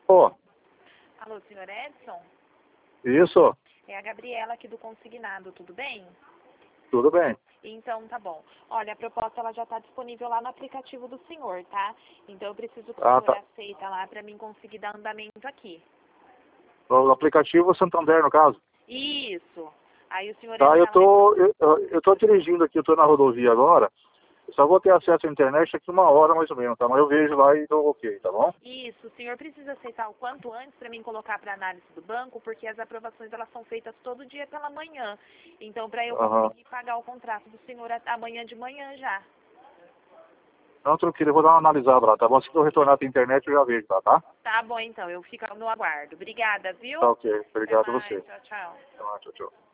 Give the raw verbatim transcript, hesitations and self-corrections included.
Ô, Alô, senhor Edson? isso, É a Gabriela aqui do Consignado, tudo bem? tudo bem. Então, tá bom. Olha, a proposta ela já está disponível lá no aplicativo do senhor, tá? Então eu preciso que o Ah, senhor tá. aceita lá para mim conseguir dar andamento aqui. O aplicativo Santander, no caso. Isso. Aí o senhor Tá, eu entra lá e... tô, eu, eu eu tô dirigindo aqui, eu tô na rodovia agora. Eu só vou ter acesso à internet daqui uma hora mais ou menos, tá? Mas eu vejo lá e dou ok, tá bom? Isso, o senhor precisa aceitar o quanto antes para mim colocar para análise do banco, porque as aprovações elas são feitas todo dia pela manhã. Então, para eu Aham. conseguir pagar o contrato do senhor a- amanhã de manhã já. Não, tranquilo, eu vou dar uma analisada lá, tá bom? Se eu retornar pra internet eu já vejo lá, tá? Tá bom, então. Eu fico no aguardo. Obrigada, viu? Tá ok, Até obrigado a mais. você. Tchau, tchau. Tá, tchau, tchau.